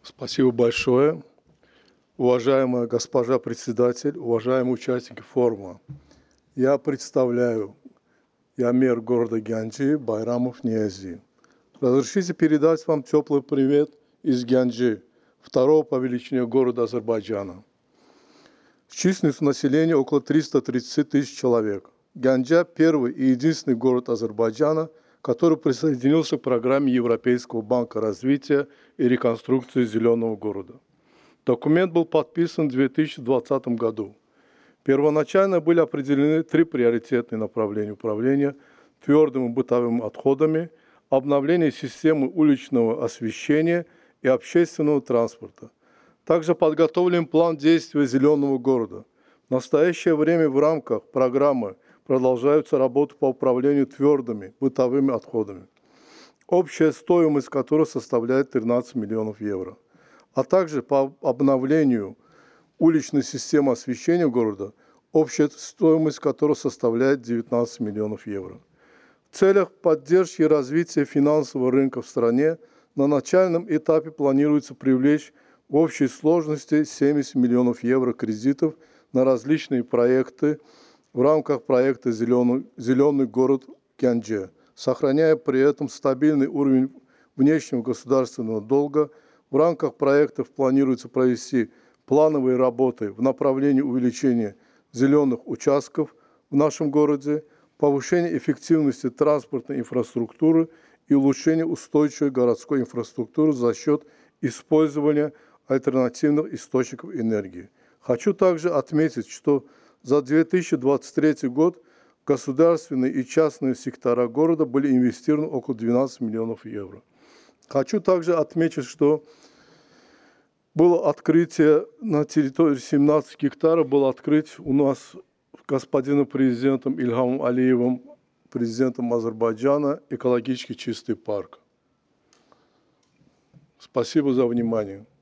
Спасибо большое. Уважаемая госпожа председатель, уважаемые участники форума. Я представляю, я мэр города Гянджи Байрамов Ниязи. Разрешите передать вам теплый привет из Гянджи, второго по величине города Азербайджана. Численность населения около 330 тысяч человек. Гянджа – первый и единственный город Азербайджана, который присоединился к программе Европейского банка развития и реконструкции зеленого города. Документ был подписан в 2020 году. Первоначально были определены 3 приоритетные направления управления твердыми бытовыми отходами, обновление системы уличного освещения и общественного транспорта. Также подготовлен план действия зеленого города. В настоящее время в рамках программы продолжаются работы по управлению твердыми бытовыми отходами, общая стоимость которой составляет 13 миллионов евро, а также по обновлению уличной системы освещения города, общая стоимость которой составляет 19 миллионов евро. В целях поддержки и развития финансового рынка в стране на начальном этапе планируется привлечь в общей сложности 70 миллионов евро кредитов на различные проекты в рамках проекта «Зеленый город Гянджи», сохраняя при этом стабильный уровень внешнего государственного долга. В рамках проектов планируется провести плановые работы в направлении увеличения зеленых участков в нашем городе, повышения эффективности транспортной инфраструктуры и улучшения устойчивой городской инфраструктуры за счет использования альтернативных источников энергии. Хочу также отметить, что за 2023 год государственные и частные сектора города были инвестированы около 12 миллионов евро. Хочу также отметить, что было открытие на территории 17 гектаров, был открыт у нас господином президентом Ильхамом Алиевым, президентом Азербайджана, экологически чистый парк. Спасибо за внимание.